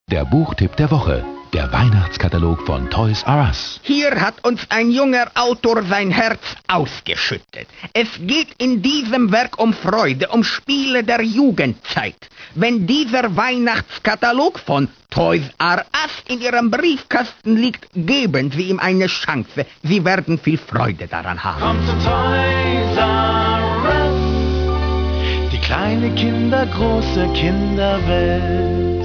Der Buchtipp der Woche. Der Weihnachtskatalog von Toys R Us. Hier hat uns ein junger Autor sein Herz ausgeschüttet. Es geht in diesem Werk um Freude, um Spiele der Jugendzeit. Wenn dieser Weihnachtskatalog von Toys R Us in Ihrem Briefkasten liegt, geben Sie ihm eine Chance. Sie werden viel Freude daran haben. Kommt zu Toys R Us, die kleine Kinder, große Kinderwelt.